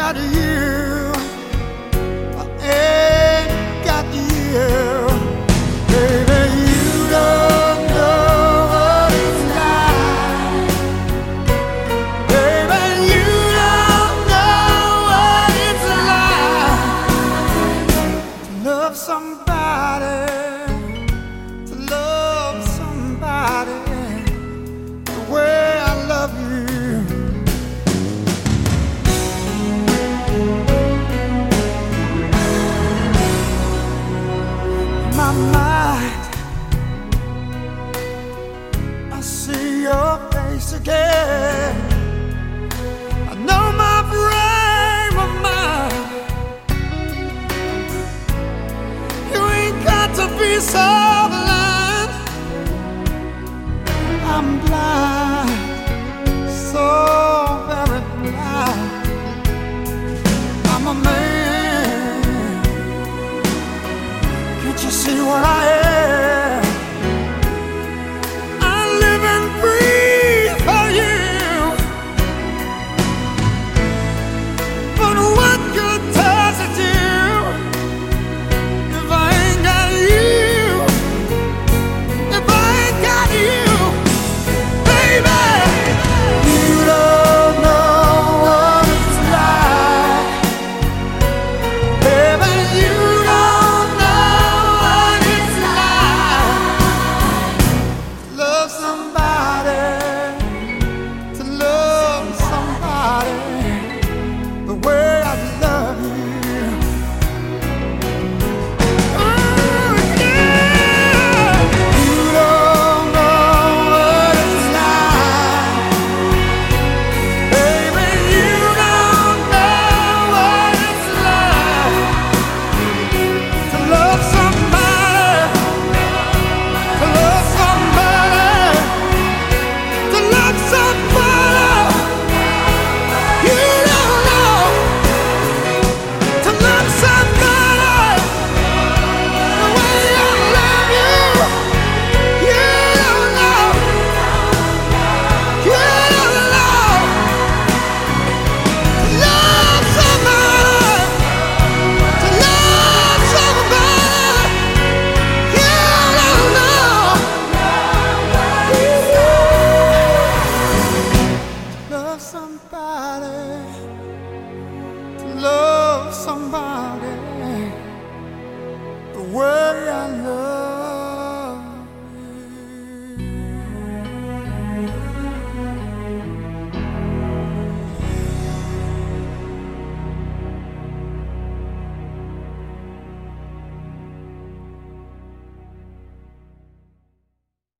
got you. I ain't got you. Baby, you don't know what it's like. Baby, you don't know what it's like to love somebody, to love somebody the way I love you. My mind, I see your face again. I know my frame of mind. You ain't got to be so